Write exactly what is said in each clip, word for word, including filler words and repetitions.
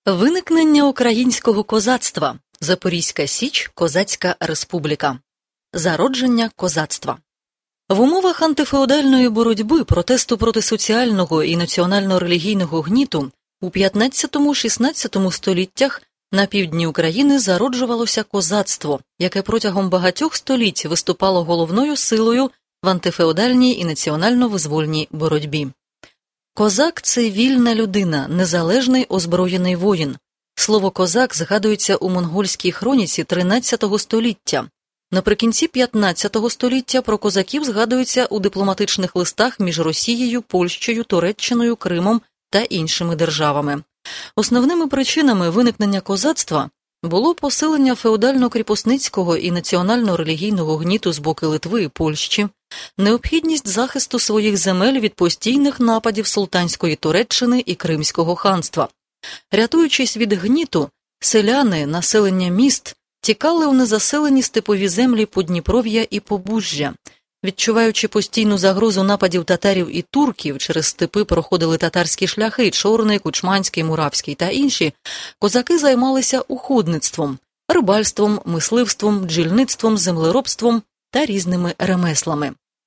Виникнення українського козацтва. Запорізька Січ. Козацька республіка. Зародження козацтва. В умовах антифеодальної боротьби, протесту проти соціального і національно-релігійного гніту у п'ятнадцятому-шістнадцятому століттях на півдні України зароджувалося козацтво, яке протягом багатьох століть виступало головною силою в антифеодальній і національно-визвольній боротьбі. Козак – це вільна людина, незалежний озброєний воїн. Слово «козак» згадується у монгольській хроніці тринадцятого століття. Наприкінці п'ятнадцятого століття про козаків згадується у дипломатичних листах між Росією, Польщею, Туреччиною, Кримом та іншими державами. Основними причинами виникнення козацтва було посилення феодально-кріпосницького і національно-релігійного гніту з боку Литви і Польщі, необхідність захисту своїх земель від постійних нападів султанської Туреччини і Кримського ханства. Рятуючись від гніту, селяни, населення міст тікали у незаселені степові землі Подніпров'я і Побужжя. Відчуваючи постійну загрозу нападів татарів і турків, через степи проходили татарські шляхи – Чорний, Кучманський, Муравський та інші, козаки займалися уходництвом, рибальством, мисливством, бджільництвом, землеробством та різними ремеслами.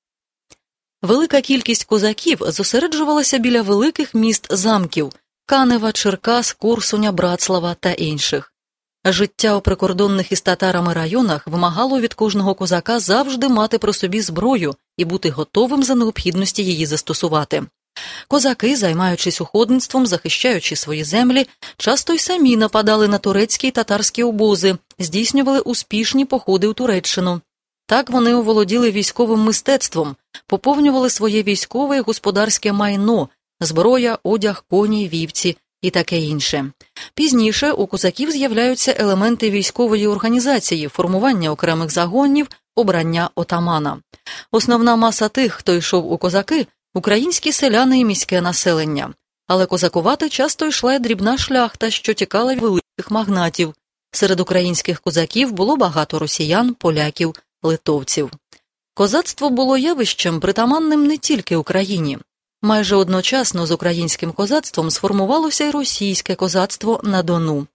Велика кількість козаків зосереджувалася біля великих міст-замків – Канева, Черкас, Корсуня, Братслава та інших. Життя у прикордонних із татарами районах вимагало від кожного козака завжди мати при собі зброю і бути готовим за необхідності її застосувати. Козаки, займаючись уходництвом, захищаючи свої землі, часто й самі нападали на турецькі й татарські обози, здійснювали успішні походи у Туреччину. Так вони оволоділи військовим мистецтвом, поповнювали своє військове і господарське майно – зброя, одяг, коні, вівці і таке інше. Пізніше у козаків з'являються елементи військової організації, формування окремих загонів, обрання отамана. Основна маса тих, хто йшов у козаки – українські селяни і міське населення. Але козакувати часто йшла й дрібна шляхта, що тікала від великих магнатів. Серед українських козаків було багато росіян, поляків, литовців. Козацтво було явищем, притаманним не тільки Україні. Майже одночасно з українським козацтвом сформувалося й російське козацтво на Дону.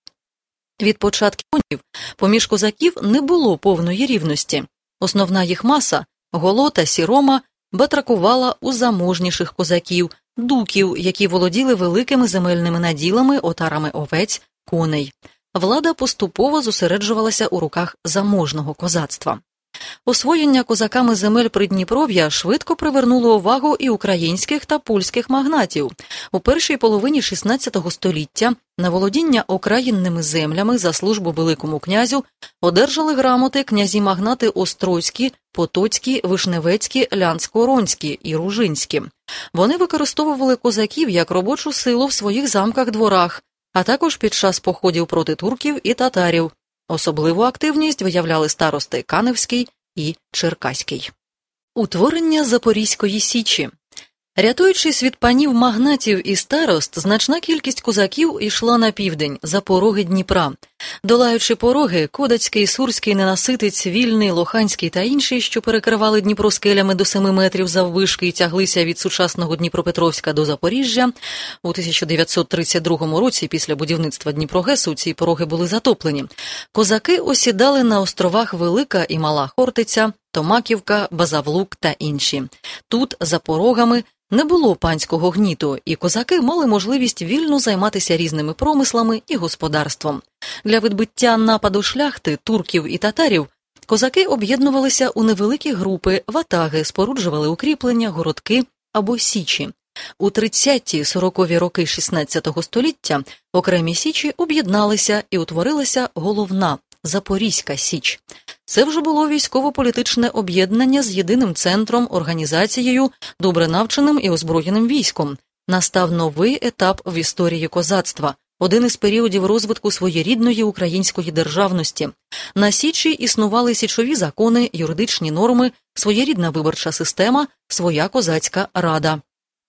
Від початків поміж козаків не було повної рівності. Основна їх маса – голота, сірома – батракувала у заможніших козаків, дуків, які володіли великими земельними наділами, отарами овець, коней. Влада поступово зосереджувалася у руках заможного козацтва. Освоєння козаками земель Придніпров'я швидко привернуло увагу і українських та польських магнатів. У першій половині шістнадцятого століття на володіння окраїнними землями за службу Великому князю одержали грамоти князі-магнати Острозькі, Потоцькі, Вишневецькі, Лянсько-Ронські і Ружинські. Вони використовували козаків як робочу силу в своїх замках-дворах, а також під час походів проти турків і татарів. Особливу активність виявляли старости Каневський і Черкаський. Утворення Запорізької Січі. Рятуючись від панів магнатів і старост, значна кількість козаків йшла на південь, за пороги Дніпра. Долаючи пороги, Кодацький, Сурський, Ненаситець, Вільний, Лоханський та інші, що перекривали Дніпро скелями до семи метрів заввишки і тяглися від сучасного Дніпропетровська до Запоріжжя, у тисяча дев'ятсот тридцять другому році після будівництва Дніпрогесу ці пороги були затоплені. Козаки осідали на островах Велика і Мала Хортиця, Томаківка, Базавлук та інші. Тут, за порогами, не було панського гніту, і козаки мали можливість вільно займатися різними промислами і господарством. Для відбиття нападу шляхти, турків і татарів козаки об'єднувалися у невеликі групи, ватаги, споруджували укріплення, городки або січі. У тридцяті-сорокові роки шістнадцятого століття окремі січі об'єдналися і утворилася головна Запорізька Січ. Це вже було військово-політичне об'єднання з єдиним центром, організацією, добре навченим і озброєним військом. Настав новий етап в історії козацтва, один із періодів розвитку своєрідної української державності. На Січі існували січові закони, юридичні норми, своєрідна виборча система, своя козацька рада.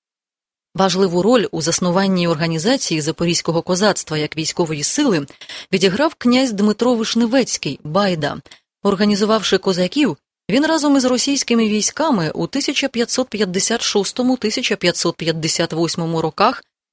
Важливу роль у заснуванні організації Запорізького козацтва як військової сили відіграв князь Дмитро Вишневецький, Байда. Організувавши козаків, він разом із російськими військами у тисяча п'ятсот п'ятдесят шостому - тисяча п'ятсот п'ятдесят восьмому роках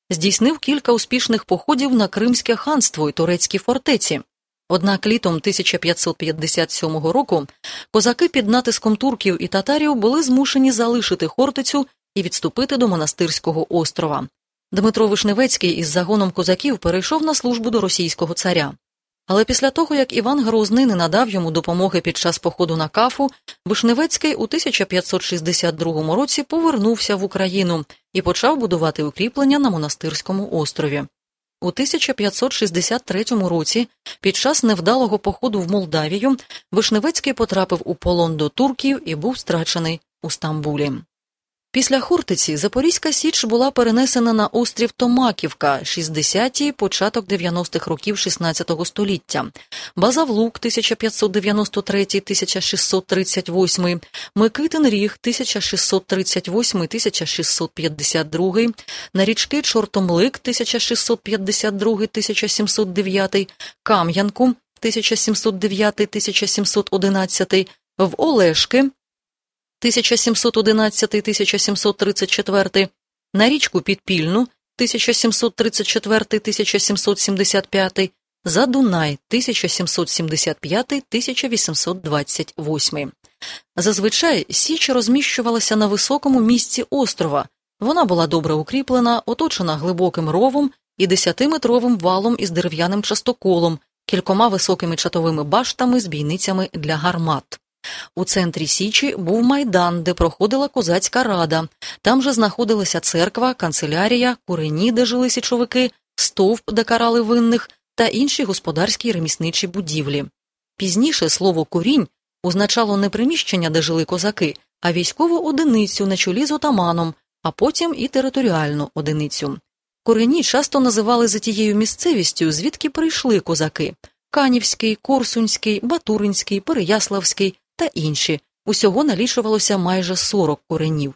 здійснив кілька успішних походів на Кримське ханство і турецькі фортеці. Однак літом тисяча п'ятсот п'ятдесят сьомого року козаки під натиском турків і татарів були змушені залишити Хортицю і відступити до Монастирського острова. Дмитро Вишневецький із загоном козаків перейшов на службу до російського царя. Але після того, як Іван Грозний не надав йому допомоги під час походу на Кафу, Вишневецький у тисяча п'ятсот шістдесят другому році повернувся в Україну і почав будувати укріплення на Монастирському острові. У тисяча п'ятсот шістдесят третьому році, під час невдалого походу в Молдавію, Вишневецький потрапив у полон до турків і був страчений у Стамбулі. Після Хортиці Запорізька Січ була перенесена на острів Томаківка, шістдесяті, початок дев'яностих років шістнадцятого століття, Базавлук, тисяча п'ятсот дев'яносто третій - тисяча шістсот тридцять восьмий, Микитин Ріг, тисяча шістсот тридцять восьмий - тисяча шістсот п'ятдесят другий, на річки Чортомлик, тисяча шістсот п'ятдесят другий - тисяча сімсот дев'ятий, Кам'янку, тисяча сімсот дев'ятий - тисяча сімсот одинадцятий, в Олешки, тисяча сімсот одинадцятий - тисяча сімсот тридцять четвертий, на річку Підпільну, тисяча сімсот тридцять четвертий - тисяча сімсот сімдесят п'ятий, за Дунай, тисяча сімсот сімдесят п'ятий - тисяча вісімсот двадцять восьмий. Зазвичай Січ розміщувалася на високому місці острова. Вона була добре укріплена, оточена глибоким ровом і десятиметровим валом із дерев'яним частоколом, кількома високими чатовими баштами з бійницями для гармат. У центрі Січі був майдан, де проходила козацька рада. Там же знаходилася церква, канцелярія, курені, де жили січовики, стовп, де карали винних, та інші господарські й ремісничі будівлі. Пізніше слово «курінь» означало не приміщення, де жили козаки, а військову одиницю на чолі з отаманом, а потім і територіальну одиницю. Курені часто називали за тією місцевістю, звідки прийшли козаки – Канівський, Корсунський, Батуринський, Переяславський та інші. Усього налічувалося майже сорок куренів.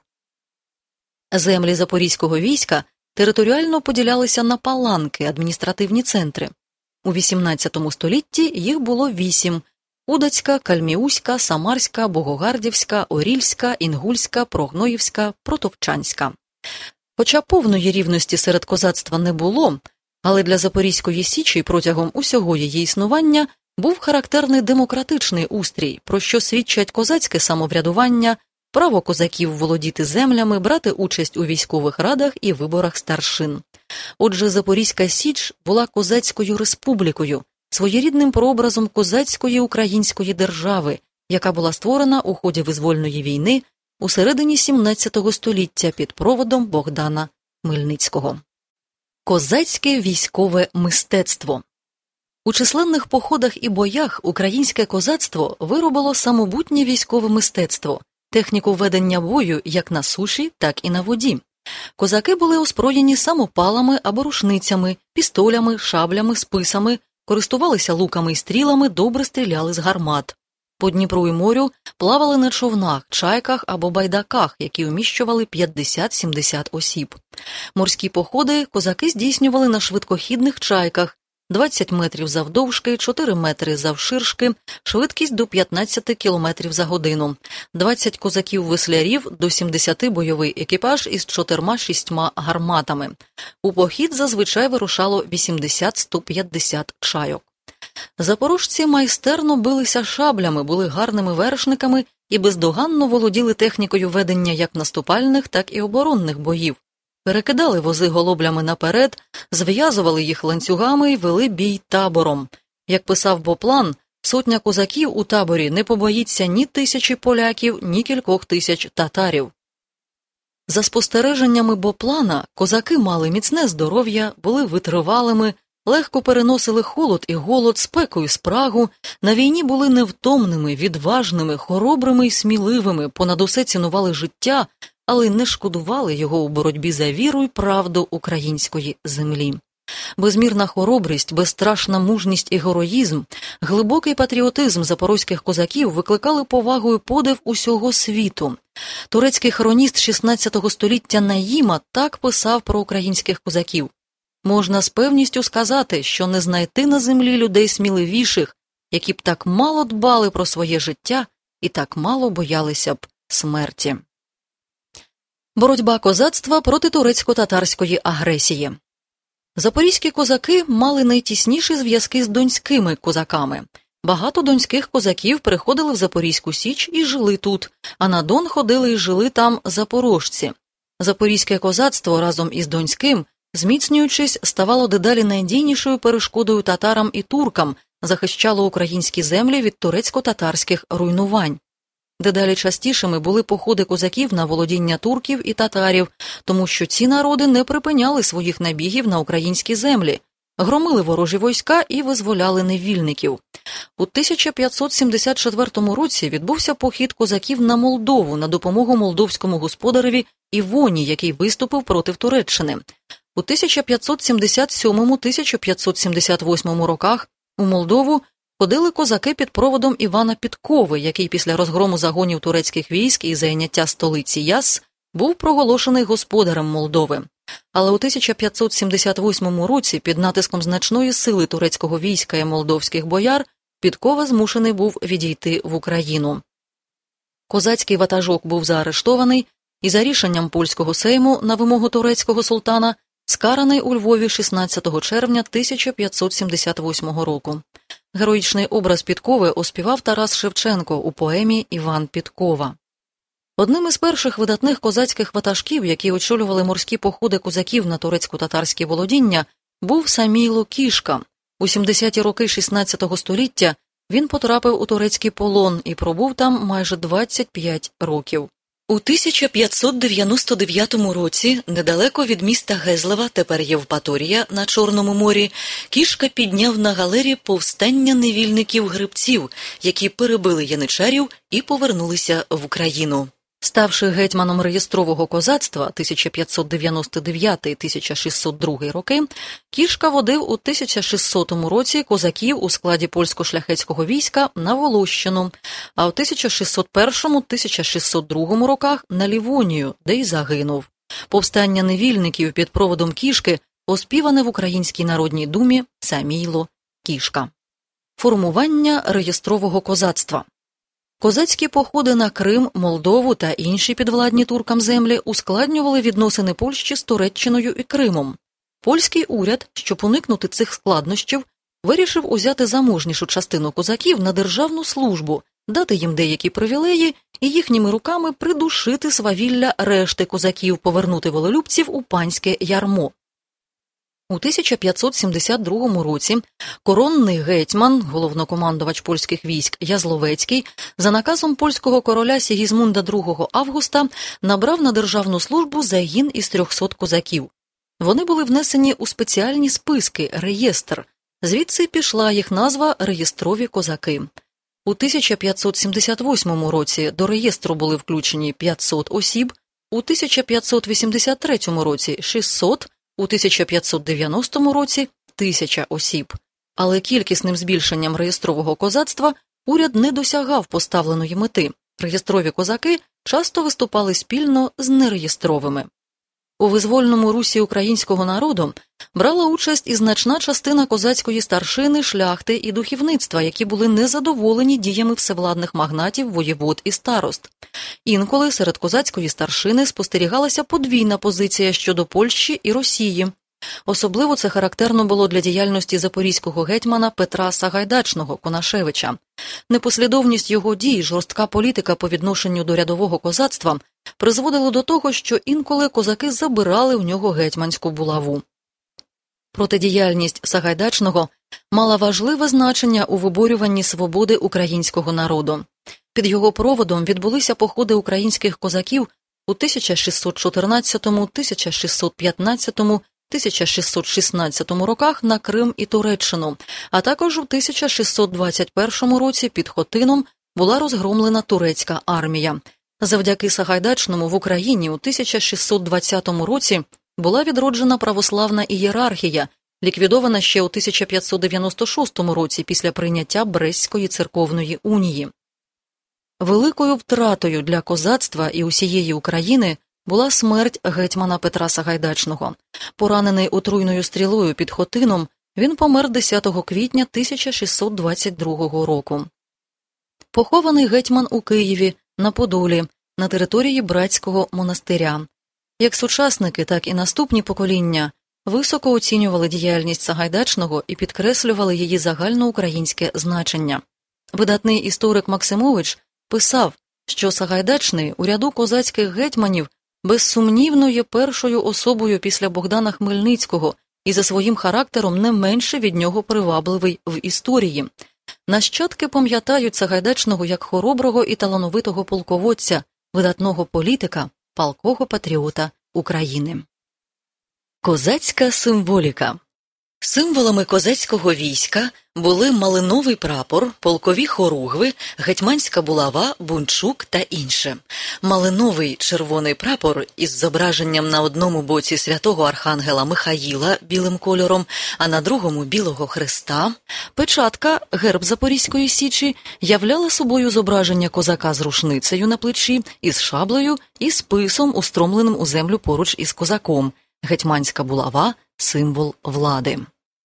Землі Запорізького війська територіально поділялися на паланки, адміністративні центри. У вісімнадцятому столітті їх було вісім – Удацька, Кальміуська, Самарська, Богогардівська, Орільська, Інгульська, Прогноївська, Протовчанська. Хоча повної рівності серед козацтва не було, але для Запорізької Січі протягом усього її існування був характерний демократичний устрій, про що свідчать козацьке самоврядування, право козаків володіти землями, брати участь у військових радах і виборах старшин. Отже, Запорізька Січ була козацькою республікою, своєрідним прообразом козацької української держави, яка була створена у ході визвольної війни у середині сімнадцятого століття під проводом Богдана Хмельницького. Козацьке військове мистецтво. У численних походах і боях українське козацтво виробило самобутнє військове мистецтво, техніку ведення бою як на суші, так і на воді. Козаки були озброєні самопалами або рушницями, пістолями, шаблями, списами, користувалися луками і стрілами, добре стріляли з гармат. По Дніпру і морю плавали на човнах, чайках або байдаках, які вміщували п'ятдесят-сімдесят осіб. Морські походи козаки здійснювали на швидкохідних чайках, двадцять метрів завдовжки, чотири метри завширшки, швидкість до п'ятнадцяти кілометрів за годину, двадцять козаків-веслярів до сімдесяти бойовий екіпаж із чотирма-шістьма гарматами. У похід зазвичай вирушало вісімдесят-сто п'ятдесят чайок. Запорожці майстерно билися шаблями, були гарними вершниками і бездоганно володіли технікою ведення як наступальних, так і оборонних боїв. Перекидали вози голоблями наперед, зв'язували їх ланцюгами і вели бій табором. Як писав Боплан, сотня козаків у таборі не побоїться ні тисячі поляків, ні кількох тисяч татарів. За спостереженнями Боплана, козаки мали міцне здоров'я, були витривалими, легко переносили холод і голод, спеку і спрагу, на війні були невтомними, відважними, хоробрими і сміливими, понад усе цінували життя, але не шкодували його у боротьбі за віру й правду української землі. Безмірна хоробрість, безстрашна мужність і героїзм, глибокий патріотизм запорозьких козаків викликали повагу і подив усього світу. Турецький хроніст шістнадцятого століття Наїма так писав про українських козаків. Можна з певністю сказати, що не знайти на землі людей сміливіших, які б так мало дбали про своє життя і так мало боялися б смерті. Боротьба козацтва проти турецько-татарської агресії. Запорізькі козаки мали найтісніші зв'язки з донськими козаками. Багато донських козаків приходили в Запорізьку Січ і жили тут, а на Дон ходили і жили там запорожці. Запорізьке козацтво разом із донським, зміцнюючись, ставало дедалі найдійнішою перешкодою татарам і туркам, захищало українські землі від турецько-татарських руйнувань. Дедалі частішими були походи козаків на володіння турків і татарів, тому що ці народи не припиняли своїх набігів на українські землі, громили ворожі війська і визволяли невільників. У тисяча п'ятсот сімдесят четвертому році відбувся похід козаків на Молдову на допомогу молдовському господареві Івоні, який виступив проти Туреччини. У тисяча п'ятсот сімдесят сьомому — тисяча п'ятсот сімдесят восьмому роках у Молдову ходили козаки під проводом Івана Підкови, який після розгрому загонів турецьких військ і зайняття столиці Ясс був проголошений господарем Молдови. Але у тисяча п'ятсот сімдесят восьмому році під натиском значної сили турецького війська і молдовських бояр Підкова змушений був відійти в Україну. Козацький ватажок був заарештований і за рішенням польського сейму на вимогу турецького султана скараний у Львові шістнадцятого червня тисяча п'ятсот сімдесят восьмого року. Героїчний образ Підкови оспівав Тарас Шевченко у поемі «Іван Підкова». Одним із перших видатних козацьких ватажків, які очолювали морські походи козаків на турецько-татарські володіння, був Самійло Кішка. У сімдесяті роки шістнадцятого століття він потрапив у турецький полон і пробув там майже двадцять п'ять років. У тисяча п'ятсот дев'яносто дев'ятому році, недалеко від міста Гезлева, тепер Євпаторія, на Чорному морі, Кішка підняв на галері повстання невільників-гребців, які перебили яничарів і повернулися в Україну. Ставши гетьманом реєстрового козацтва тисяча п'ятсот дев'яносто дев'ятий — тисяча шістсот другий роки, Кішка водив у тисяча шістсотому році козаків у складі польсько-шляхетського війська на Волощину, а у тисяча шістсот першому — тисяча шістсот другому роках на Лівонію, де й загинув. Повстання невільників під проводом Кішки оспіване в Українській народній думі Самійло Кішка. Формування реєстрового козацтва. Козацькі походи на Крим, Молдову та інші підвладні туркам землі ускладнювали відносини Польщі з Туреччиною і Кримом. Польський уряд, щоб уникнути цих складнощів, вирішив узяти заможнішу частину козаків на державну службу, дати їм деякі привілеї і їхніми руками придушити свавілля решти козаків, повернути волелюбців у панське ярмо. У тисяча п'ятсот сімдесят другому році коронний гетьман, головнокомандувач польських військ Язловецький, за наказом польського короля Сігізмунда другого Августа набрав на державну службу загін із трьохсот козаків. Вони були внесені у спеціальні списки – реєстр. Звідси пішла їх назва «Реєстрові козаки». У тисяча п'ятсот сімдесят восьмому році до реєстру були включені п'ятсот осіб, у тисяча п'ятсот вісімдесят третьому році – шістсот, у тисяча п'ятсот дев'яностому році – тисяча осіб. Але кількісним збільшенням реєстрового козацтва уряд не досягав поставленої мети. Реєстрові козаки часто виступали спільно з нереєстровими. У визвольному русі українського народу брала участь і значна частина козацької старшини, шляхти і духовництва, які були незадоволені діями всевладних магнатів, воєвод і старост. Інколи серед козацької старшини спостерігалася подвійна позиція щодо Польщі і Росії. Особливо це характерно було для діяльності запорізького гетьмана Петра Сагайдачного Конашевича. Непослідовність його дій, жорстка політика по відношенню до рядового козацтва призводили до того, що інколи козаки забирали в нього гетьманську булаву. Протидіяльність Сагайдачного мала важливе значення у виборюванні свободи українського народу. Під його проводом відбулися походи українських козаків у тисяча шістсот чотирнадцятому, тисяча шістсот п'ятнадцятому, тисяча шістсот шістнадцятому роках на Крим і Туреччину, а також у тисяча шістсот двадцять першому році під Хотином була розгромлена турецька армія. Завдяки Сагайдачному в Україні у тисяча шістсот двадцятому році була відроджена православна ієрархія, ліквідована ще у тисяча п'ятсот дев'яносто шостому році після прийняття Брестської церковної унії. Великою втратою для козацтва і усієї України була смерть гетьмана Петра Сагайдачного. Поранений отруйною стрілою під Хотином, він помер десятого квітня тисяча шістсот двадцять другого року. Похований гетьман у Києві, на Подолі, на території братського монастиря. Як сучасники, так і наступні покоління високо оцінювали діяльність Сагайдачного і підкреслювали її загальноукраїнське значення. Видатний історик Максимович писав, що Сагайдачний у ряду козацьких гетьманів безсумнівно є першою особою після Богдана Хмельницького і за своїм характером не менше від нього привабливий в історії. Нащадки пам'ятають Сагайдачного як хороброго і талановитого полководця, видатного політика, палкого патріота України. Козацька символіка. Символами козацького війська були малиновий прапор, полкові хоругви, гетьманська булава, бунчук та інше. Малиновий червоний прапор із зображенням на одному боці святого архангела Михаїла білим кольором, а на другому білого хреста. Печатка, герб Запорізької Січі, являла собою зображення козака з рушницею на плечі, із шаблею і списом, устромленим у землю поруч із козаком. Гетьманська булава – символ влади.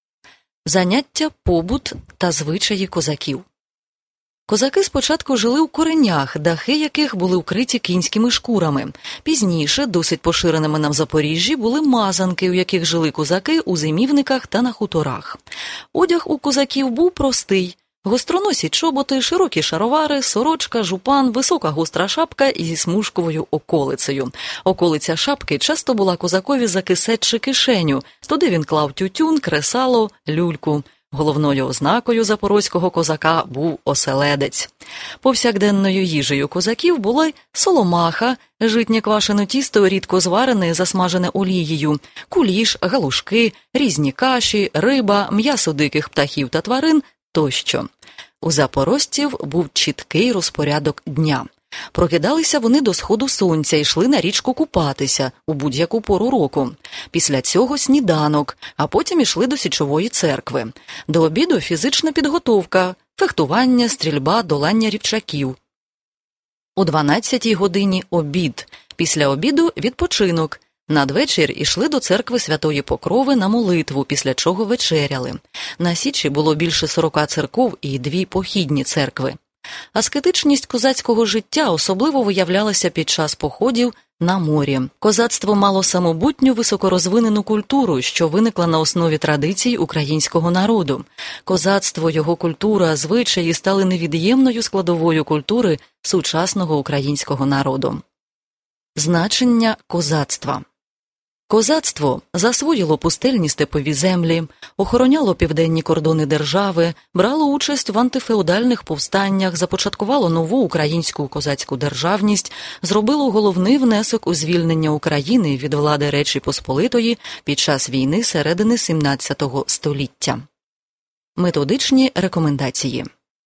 Заняття, побут та звичаї козаків. Козаки спочатку жили у коренях, дахи яких були вкриті кінськими шкурами. Пізніше, досить поширеними на Запоріжжі, були мазанки, у яких жили козаки у зимівниках та на хуторах. Одяг у козаків був простий. Гостроносі чоботи, широкі шаровари, сорочка, жупан, висока гостра шапка зі смужковою околицею. Околиця шапки часто була козакові за кисет чи кишеню, туди він клав тютюн, кресало, люльку. Головною ознакою запорозького козака був оселедець. Повсякденною їжею козаків були соломаха, житнє квашене тісто, рідко зварене, засмажене олією, куліш, галушки, різні каші, риба, м'ясо диких птахів та тварин тощо. У запорожців був чіткий розпорядок дня. Прокидалися вони до сходу сонця і йшли на річку купатися у будь-яку пору року. Після цього сніданок, а потім йшли до січової церкви. До обіду фізична підготовка, фехтування, стрільба, долання рівчаків. У дванадцятій годині обід, після обіду відпочинок. Надвечір ішли до церкви Святої Покрови на молитву, після чого вечеряли. На Січі було більше сорока церков і дві похідні церкви. Аскетичність козацького життя особливо виявлялася під час походів на морі. Козацтво мало самобутню високорозвинену культуру, що виникла на основі традицій українського народу. Козацтво, його культура, звичаї стали невід'ємною складовою культури сучасного українського народу. Значення козацтва. Козацтво засвоїло пустельні степові землі, охороняло південні кордони держави, брало участь в антифеодальних повстаннях, започаткувало нову українську козацьку державність, зробило головний внесок у звільнення України від влади Речі Посполитої під час війни середини сімнадцятого століття. Методичні рекомендації.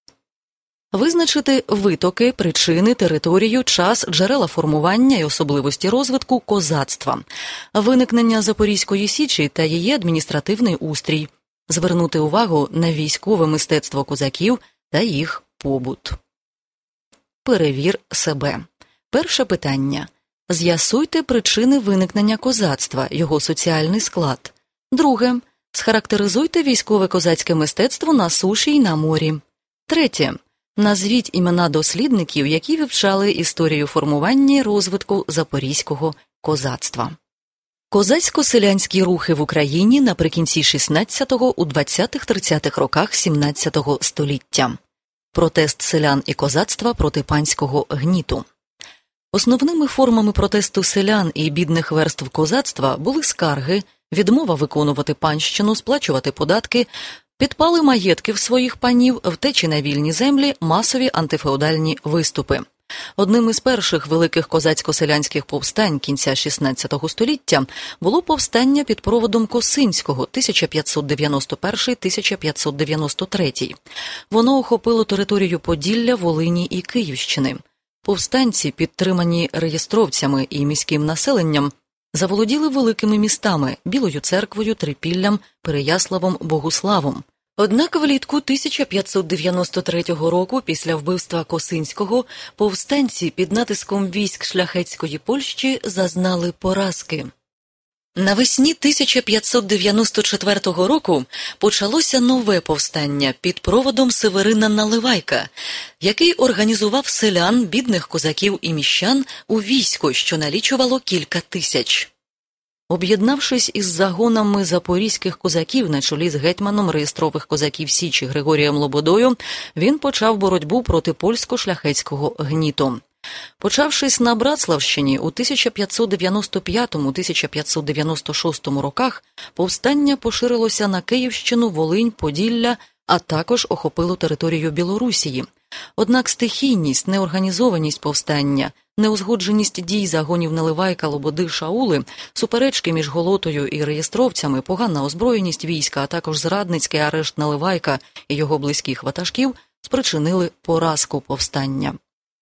Визначити витоки, причини, територію, час, джерела формування і особливості розвитку козацтва, виникнення Запорізької Січі та її адміністративний устрій, звернути увагу на військове мистецтво козаків та їх побут. Перевір себе. Перше питання. З'ясуйте причини виникнення козацтва, його соціальний склад. Друге. Схарактеризуйте військове козацьке мистецтво на суші й на морі. Третє. Назвіть імена дослідників, які вивчали історію формування і розвитку запорізького козацтва. Козацько-селянські рухи в Україні наприкінці шістнадцятого – у двадцятих-тридцятих роках сімнадцятого століття. Протест селян і козацтва проти панського гніту. Основними формами протесту селян і бідних верств козацтва були скарги, відмова виконувати панщину, сплачувати податки, підпали маєтків своїх панів, втечі на вільні землі, масові антифеодальні виступи. Одним із перших великих козацько-селянських повстань кінця шістнадцятого століття було повстання під проводом Косинського тисяча п'ятсот дев'яносто перший - тисяча п'ятсот дев'яносто третій. Воно охопило територію Поділля, Волині і Київщини. Повстанці, підтримані реєстровцями і міським населенням, заволоділи великими містами – Білою Церквою, Трипіллям, Переяславом, Богуславом. Однак влітку тисяча п'ятсот дев'яносто третього року, після вбивства Косинського, повстанці під натиском військ шляхетської Польщі зазнали поразки. Навесні тисяча п'ятсот дев'яносто четвертого року почалося нове повстання під проводом Северина Наливайка, який організував селян, бідних козаків і міщан у військо, що налічувало кілька тисяч. Об'єднавшись із загонами запорізьких козаків на чолі з гетьманом реєстрових козаків Січі Григорієм Лободою, він почав боротьбу проти польсько-шляхетського гніту. Почавшись на Братславщині у тисяча п'ятсот дев'яносто п'ятому - тисяча п'ятсот дев'яносто шостому роках, повстання поширилося на Київщину, Волинь, Поділля, а також охопило територію Білорусії. Однак стихійність, неорганізованість повстання, неузгодженість дій загонів Наливайка, Лободи, Шаули, суперечки між Голотою і реєстровцями, погана озброєність війська, а також зрадницький арешт Наливайка і його близьких ватажків спричинили поразку повстання.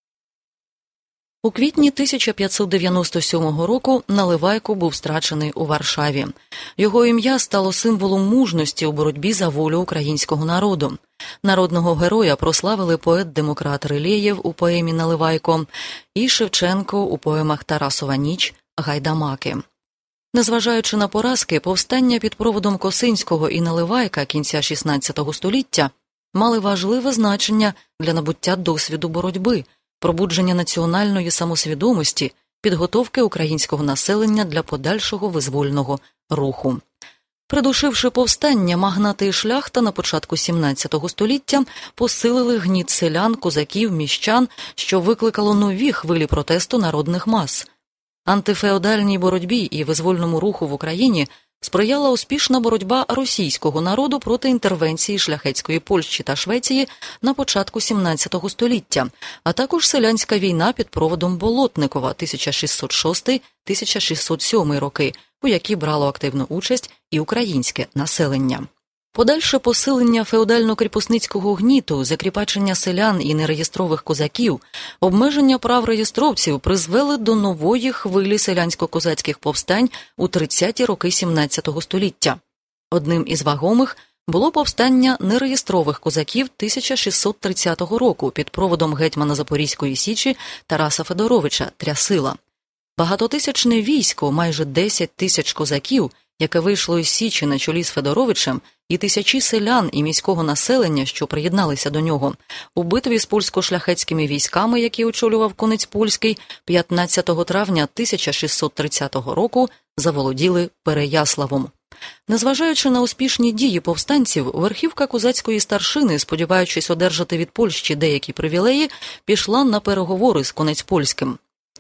У квітні тисяча п'ятсот дев'яносто сьомого року Наливайко був страчений у Варшаві. Його ім'я стало символом мужності у боротьбі за волю українського народу. Народного героя прославили поет-демократ Рилєєв у поемі «Наливайко» і Шевченко у поемах «Тарасова ніч», «Гайдамаки». Незважаючи на поразки, повстання під проводом Косинського і Наливайка кінця шістнадцятого століття мали важливе значення для набуття досвіду боротьби, пробудження національної самосвідомості, підготовки українського населення для подальшого визвольного руху. Придушивши повстання, магнати і шляхта на початку сімнадцятого століття посилили гніт селян, козаків, міщан, що викликало нові хвилі протесту народних мас. Антифеодальній боротьбі і визвольному руху в Україні сприяла успішна боротьба російського народу проти інтервенції шляхетської Польщі та Швеції на початку сімнадцятого століття, а також селянська війна під проводом Болотникова тисяча шістсот шостий - тисяча шістсот сьомий роки, у якій брало активну участь і українське населення. Подальше посилення феодально-кріпосницького гніту, закріпачення селян і нереєстрових козаків, обмеження прав реєстровців призвели до нової хвилі селянсько-козацьких повстань у тридцяті роки сімнадцятого століття. Одним із вагомих було повстання нереєстрових козаків тисяча шістсот тридцятого року під проводом гетьмана Запорізької Січі Тараса Федоровича Трясила. Багатотисячне військо, майже десять тисяч козаків, яке вийшло із Січі на чолі з Федоровичем, і тисячі селян і міського населення, що приєдналися до нього, у битві з польсько-шляхетськими військами, які очолював Конець Польський, п'ятнадцятого травня тисяча шістсот тридцятого року заволоділи Переяславом. Незважаючи на успішні дії повстанців, верхівка козацької старшини, сподіваючись одержати від Польщі деякі привілеї, пішла на переговори з Конець Польським.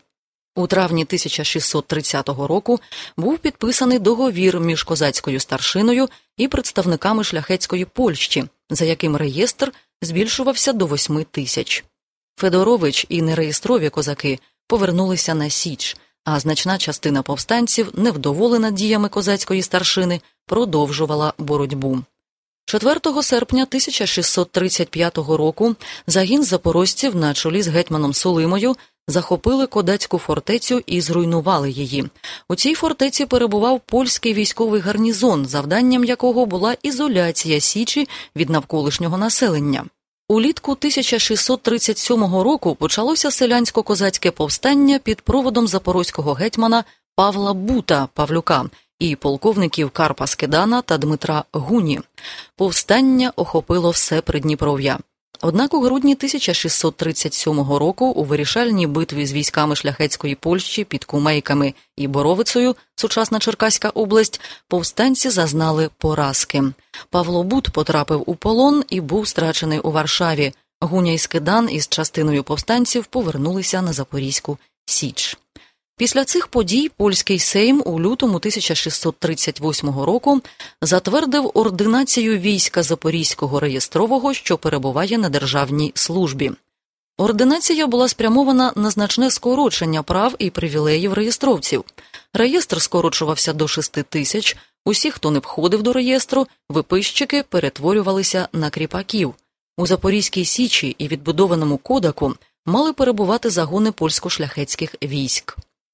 У травні тисяча шістсот тридцятого року був підписаний договір між козацькою старшиною і представниками шляхетської Польщі, за яким реєстр збільшувався до восьми тисяч. Федорович і нереєстрові козаки повернулися на Січ, а значна частина повстанців, невдоволена діями козацької старшини, продовжувала боротьбу. четвертого серпня тисяча шістсот тридцять п'ятого року загін запорожців на чолі з гетьманом Сулимою захопили Кодацьку фортецю і зруйнували її. У цій фортеці перебував польський військовий гарнізон, завданням якого була ізоляція Січі від навколишнього населення. Улітку тисяча шістсот тридцять сьомого року почалося селянсько-козацьке повстання під проводом запорозького гетьмана Павла Бута Павлюка і полковників Карпа Скидана та Дмитра Гуні. Повстання охопило все Придніпров'я. Однак у грудні тисяча шістсот тридцять сьомого року у вирішальній битві з військами шляхетської Польщі під Кумейками і Боровицею, сучасна Черкаська область, повстанці зазнали поразки. Павло Бут потрапив у полон і був страчений у Варшаві. Гуня і Скидан із частиною повстанців повернулися на Запорізьку Січ. Після цих подій польський Сейм у лютому тисяча шістсот тридцять восьмого року затвердив ординацію війська Запорізького реєстрового, що перебуває на державній службі. Ординація була спрямована на значне скорочення прав і привілеїв реєстровців. Реєстр скорочувався до шести тисяч, усі, хто не входив до реєстру, виписчики перетворювалися на кріпаків. У Запорізькій Січі і відбудованому Кодаку мали перебувати загони польсько-шляхетських військ.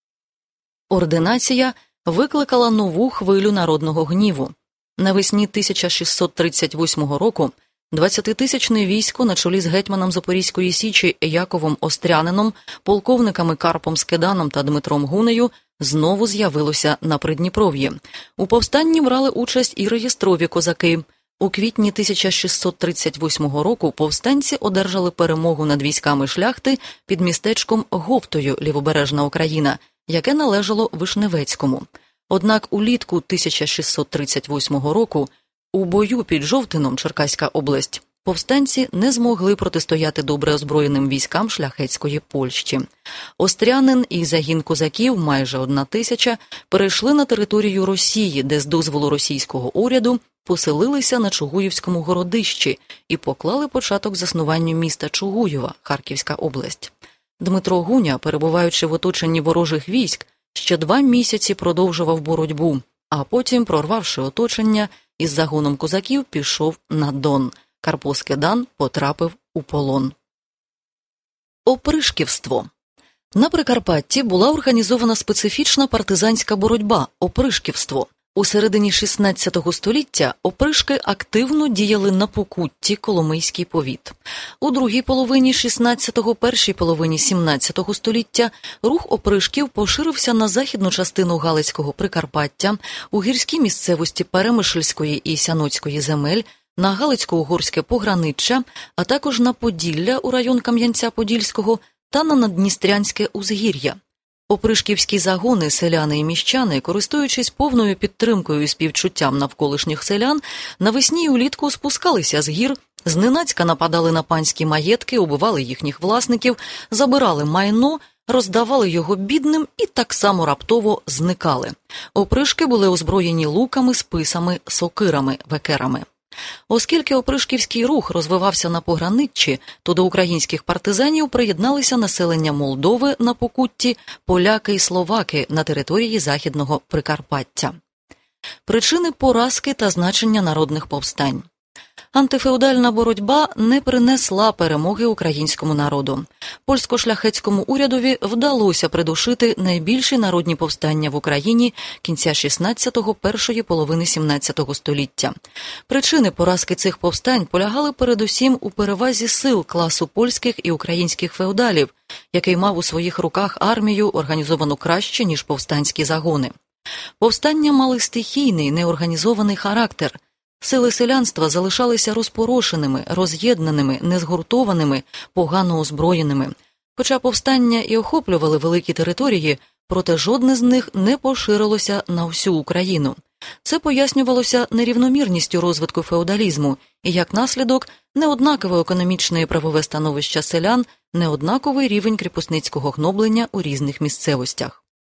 Ординація викликала нову хвилю народного гніву. Навесні тисяча шістсот тридцять восьмого року двадцятитисячне військо на чолі з гетьманом Запорізької Січі Яковом Острянином, полковниками Карпом Скиданом та Дмитром Гунею знову з'явилося на Придніпров'ї. У повстанні брали участь і реєстрові козаки. У квітні тисяча шістсот тридцять восьмого року повстанці одержали перемогу над військами шляхти під містечком Говтою, Лівобережна Україна, яке належало Вишневецькому. Однак улітку тисяча шістсот тридцять восьмого року у бою під Жовтином, Черкаська область, повстанці не змогли протистояти добре озброєним військам шляхетської Польщі. Острянин і загін козаків, майже одна тисяча, перейшли на територію Росії, де з дозволу російського уряду поселилися на Чугуївському городищі і поклали початок заснуванню міста Чугуєва, Харківська область. Дмитро Гуня, перебуваючи в оточенні ворожих військ, ще два місяці продовжував боротьбу, а потім, прорвавши оточення, із загоном козаків пішов на Дон. Карпо Скедан потрапив у полон. Опришківство. На Прикарпатті була організована специфічна партизанська боротьба – опришківство. У середині шістнадцятого століття опришки активно діяли на Покутті, Коломийський повіт. У другій половині шістнадцятого – першій половині сімнадцятого століття рух опришків поширився на західну частину Галицького Прикарпаття, у гірській місцевості Перемишльської і Сяноцької земель, на Галицько-Угорське пограниччя, а також на Поділля у район Кам'янця-Подільського та на Наддністрянське узгір'я. Опришківські загони, селяни і міщани, користуючись повною підтримкою і співчуттям навколишніх селян, навесні і улітку спускалися з гір, зненацька нападали на панські маєтки, убивали їхніх власників, забирали майно, роздавали його бідним і так само раптово зникали. Опришки були озброєні луками, списами, сокирами, векерами. Оскільки опришківський рух розвивався на пограниччі, то до українських партизанів приєдналися населення Молдови на Покутті, поляки і словаки на території Західного Прикарпаття. Причини поразки та значення народних повстань. Антифеодальна боротьба не принесла перемоги українському народу. Польсько-шляхетському урядові вдалося придушити найбільші народні повстання в Україні кінця шістнадцятого – першої половини сімнадцятого століття. Причини поразки цих повстань полягали передусім у перевазі сил класу польських і українських феодалів, який мав у своїх руках армію, організовану краще, ніж повстанські загони. Повстання мали стихійний, неорганізований характер. Сили селянства залишалися розпорошеними, роз'єднаними, незгуртованими, погано озброєними. Хоча повстання і охоплювали великі території, проте жодне з них не поширилося на всю Україну. Це пояснювалося нерівномірністю розвитку феодалізму і, як наслідок, неоднакове економічне і правове становище селян, неоднаковий рівень кріпосницького гноблення у різних місцевостях.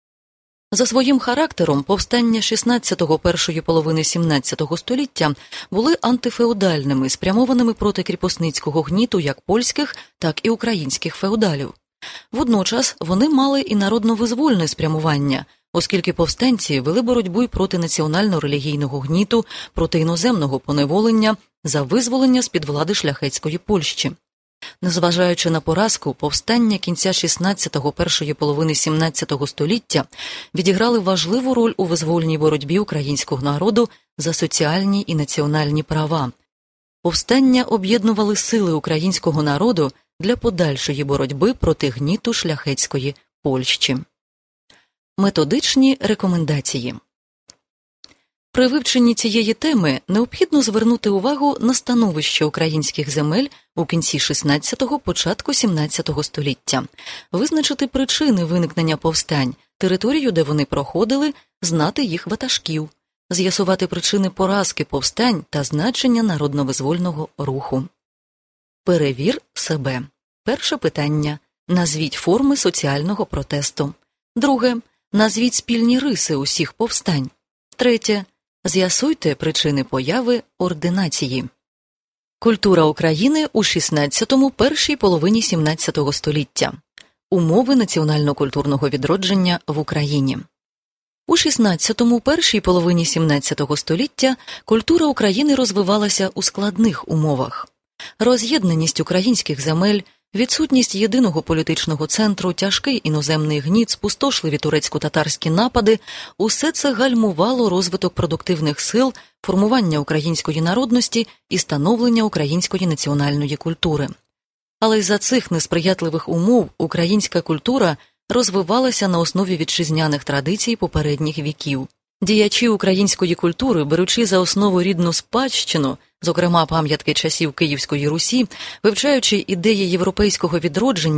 За своїм характером повстання шістнадцятого – першої половини сімнадцятого століття були антифеодальними, спрямованими проти кріпосницького гніту як польських, так і українських феодалів. Водночас вони мали і народно-визвольне спрямування, оскільки повстанці вели боротьбу й проти національно-релігійного гніту, проти іноземного поневолення, за визволення з-під влади шляхетської Польщі. Незважаючи на поразку, повстання кінця шістнадцятого – першої половини сімнадцятого століття відіграли важливу роль у визвольній боротьбі українського народу за соціальні і національні права. Повстання об'єднували сили українського народу для подальшої боротьби проти гніту шляхетської Польщі. Методичні рекомендації. При вивченні цієї теми необхідно звернути увагу на становище українських земель у кінці шістнадцятого – початку сімнадцятого століття, визначити причини виникнення повстань, територію, де вони проходили, знати їх ватажків, з'ясувати причини поразки повстань та значення народно-визвольного руху. Перевір себе. Перше питання. Назвіть форми соціального протесту. Друге. Назвіть спільні риси усіх повстань. Третє. З'ясуйте причини появи ординації. Культура України у шістнадцятому – першій половині сімнадцятого століття. Умови національно-культурного відродження в Україні. У шістнадцятому – першій половині сімнадцятого століття культура України розвивалася у складних умовах. Роз'єднаність українських земель, відсутність єдиного політичного центру, тяжкий іноземний гніт, спустошливі турецько-татарські напади – усе це гальмувало розвиток продуктивних сил, формування української народності і становлення української національної культури. Але й за цих несприятливих умов українська культура розвивалася на основі вітчизняних традицій попередніх віків. Діячі української культури, беручи за основу рідну спадщину, зокрема пам'ятки часів Київської Русі, вивчаючи ідеї європейського відродження,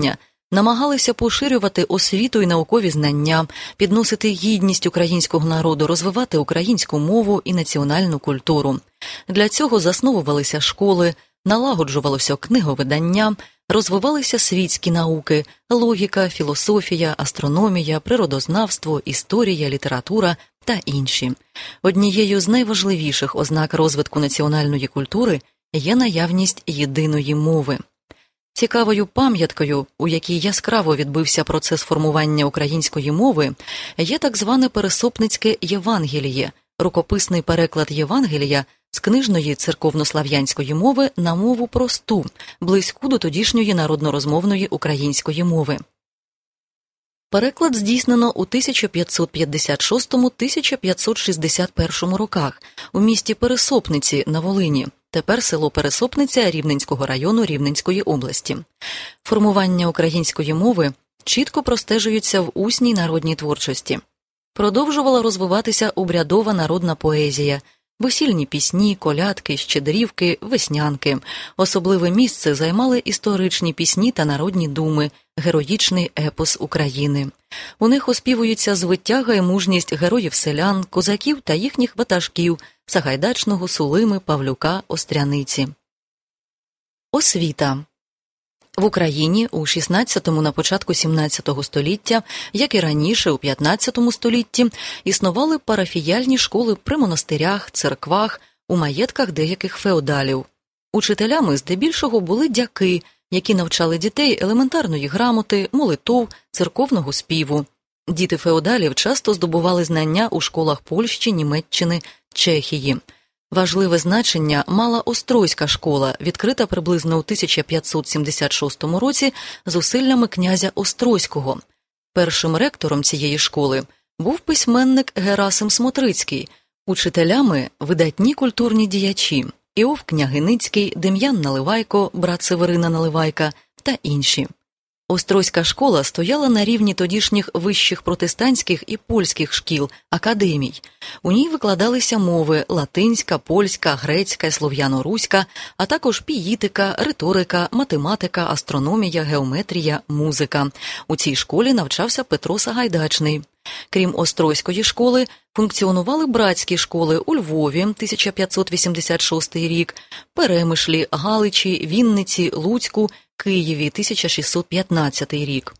намагалися поширювати освіту і наукові знання, підносити гідність українського народу, розвивати українську мову і національну культуру. Для цього засновувалися школи, налагоджувалося книговидання, розвивалися світські науки – логіка, філософія, астрономія, природознавство, історія, література та інші. Однією з найважливіших ознак розвитку національної культури є наявність єдиної мови. Цікавою пам'яткою, у якій яскраво відбився процес формування української мови, є так зване Пересопницьке Євангеліє, рукописний переклад Євангелія з книжної церковнослав'янської мови на мову просту, близьку до тодішньої народнорозмовної української мови. Переклад здійснено у тисяча п'ятсот п'ятдесят шостому - тисяча п'ятсот шістдесят першому роках у місті Пересопниці на Волині, тепер село Пересопниця Рівненського району Рівненської області. Формування української мови чітко простежується в усній народній творчості. Продовжувала розвиватися обрядова народна поезія, весільні пісні, колядки, щедрівки, веснянки. Особливе місце займали історичні пісні та народні думи, героїчний епос України. У них оспівується звитяга і мужність героїв-селян, козаків та їхніх ватажків – Сагайдачного, Сулими, Павлюка, Остряниці. Освіта. В Україні у шістнадцятому на початку сімнадцятого століття, як і раніше у п'ятнадцятому столітті, існували парафіяльні школи при монастирях, церквах, у маєтках деяких феодалів. Учителями здебільшого були дяки, які навчали дітей елементарної грамоти, молитов, церковного співу. Діти феодалів часто здобували знання у школах Польщі, Німеччини, Чехії. Важливе значення мала Острозька школа, відкрита приблизно у тисяча п'ятсот сімдесят шостому році зусиллями князя Острозького. Першим ректором цієї школи був письменник Герасим Смотрицький, учителями – видатні культурні діячі – Іов Княгиницький, Дем'ян Наливайко, брат Северина Наливайка та інші. Острозька школа стояла на рівні тодішніх вищих протестантських і польських шкіл, академій. У ній викладалися мови латинська, польська, грецька, слов'яно-руська, а також піїтика, риторика, математика, астрономія, геометрія, музика. У цій школі навчався Петро Сагайдачний. Крім Острозької школи, функціонували братські школи у Львові, тисяча п'ятсот вісімдесят шостий рік, Перемишлі, Галичі, Вінниці, Луцьку, Києві, тисяча шістсот п'ятнадцятий рік.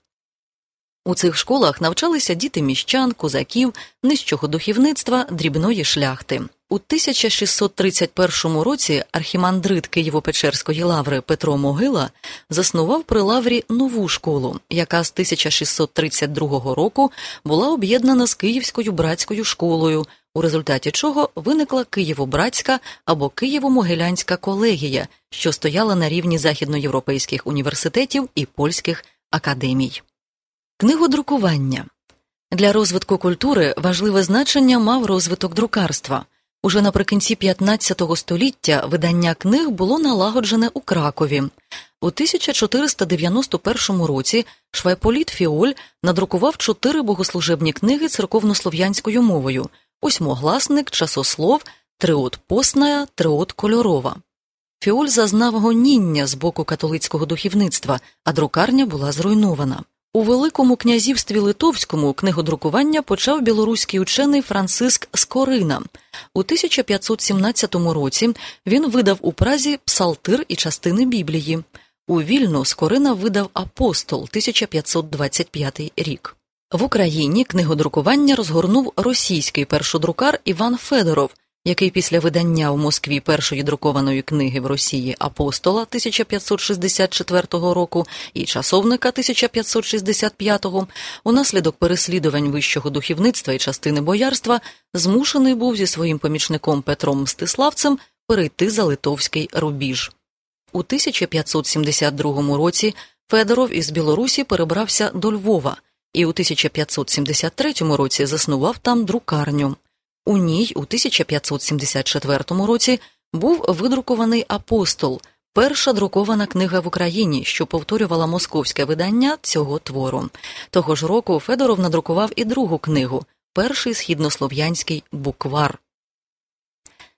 У цих школах навчалися діти міщан, козаків, нижчого духовництва, дрібної шляхти. У тисяча шістсот тридцять першому році архімандрит Києво-Печерської лаври Петро Могила заснував при лаврі нову школу, яка з тисяча шістсот тридцять другого року була об'єднана з Київською братською школою, у результаті чого виникла Києво-Братська або Києво-Могилянська колегія, що стояла на рівні західноєвропейських університетів і польських академій. Книгодрукування. Для розвитку культури важливе значення мав розвиток друкарства. Уже наприкінці п'ятнадцятого століття видання книг було налагоджене у Кракові. У тисяча чотириста дев'яносто першому році Швайполіт Фіоль надрукував чотири богослужебні книги церковнослов'янською мовою – «Осьмогласник», «Часослов», «Триот Постная», «Триот Кольорова». Фіоль зазнав гоніння з боку католицького духовництва, а друкарня була зруйнована. У Великому князівстві Литовському книгодрукування почав білоруський учений Франциск Скорина. У тисяча п'ятсот сімнадцятому році він видав у Празі псалтир і частини Біблії. У Вільну Скорина видав «Апостол» тисяча п'ятсот двадцять п'ятий рік. В Україні книгодрукування розгорнув російський першодрукар Іван Федоров, який після видання в Москві першої друкованої книги в Росії «Апостола» тисяча п'ятсот шістдесят четвертого року і «Часовника» тисяча п'ятсот шістдесят п'ятого, унаслідок переслідувань вищого духовництва і частини боярства, змушений був зі своїм помічником Петром Мстиславцем перейти за литовський рубіж. У тисяча п'ятсот сімдесят другому році Федоров із Білорусі перебрався до Львова і у тисяча п'ятсот сімдесят третьому році заснував там друкарню. У ній у тисяча п'ятсот сімдесят четвертому році був видрукований «Апостол», перша друкована книга в Україні, що повторювала московське видання цього твору. Того ж року Федоров надрукував і другу книгу – перший східнослов'янський буквар.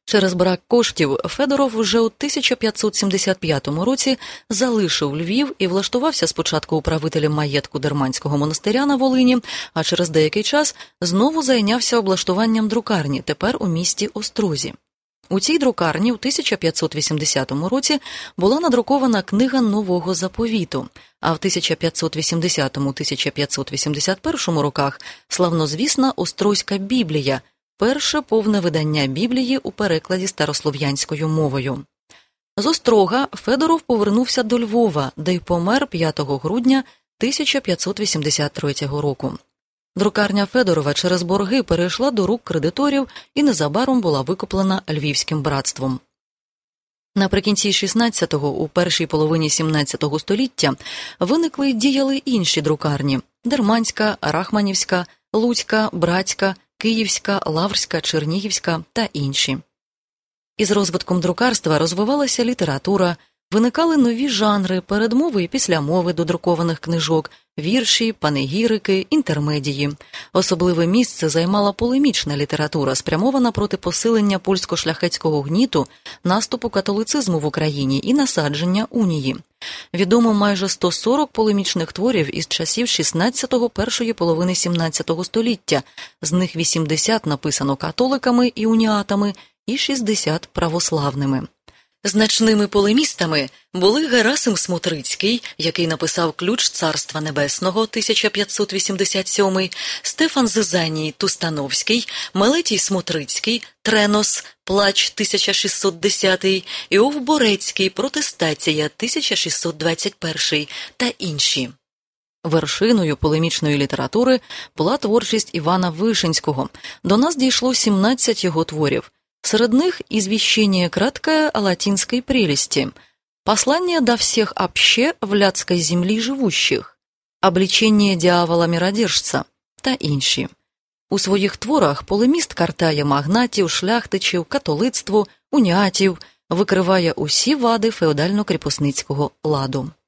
Через брак коштів Федоров вже у тисяча п'ятсот сімдесят п'ятому році залишив Львів і влаштувався спочатку управителем маєтку Дерманського монастиря на Волині, а через деякий час знову зайнявся облаштуванням друкарні, тепер у місті Острозі. У цій друкарні у тисяча п'ятсот вісімдесятому році була надрукована книга Нового Заповіту, а в тисяча п'ятсот вісімдесятому - тисяча п'ятсот вісімдесят першому роках славнозвісна Острозька Біблія, перше повне видання Біблії у перекладі старослов'янською мовою. З Острога Федоров повернувся до Львова, де й помер п'ятого грудня тисяча п'ятсот вісімдесят третього року. Друкарня Федорова через борги перейшла до рук кредиторів і незабаром була викуплена Львівським братством. Наприкінці шістнадцятого, у першій половині сімнадцятого століття виникли й діяли інші друкарні – Дерманська, Рахманівська, Луцька, Братська, Київська, Лаврська, Чернігівська та інші. Із розвитком друкарства розвивалася література, виникали нові жанри, передмови і післямови до друкованих книжок, вірші, панегірики, інтермедії. Особливе місце займала полемічна література, спрямована проти посилення польсько-шляхетського гніту, наступу католицизму в Україні і насадження унії. Відомо майже сто сорок полемічних творів із часів шістнадцятого – першої половини сімнадцятого століття, з них вісімдесят написано католиками і уніатами і шістдесят православними. Значними полемістами були Герасим Смотрицький, який написав «Ключ Царства Небесного» тисяча п'ятсот вісімдесят сьомий, Стефан Зизаній Тустановський, Мелетій Смотрицький, Тренос, Плач тисяча шістсот десятий, Іов Борецький, Протестація тисяча шістсот двадцять перший та інші. Вершиною полемічної літератури була творчість Івана Вишинського. До нас дійшло сімнадцять його творів. Среди них «Извещение краткое о латинской прелести», «Послание до всех обще в ляцкой землі живущих», «Обличение дьявола-миродержця» та інші. У своїх творах полеміст картає магнатів, шляхтичів, католицтво, уніатів, викриває усі вади феодально-кріпосницького ладу.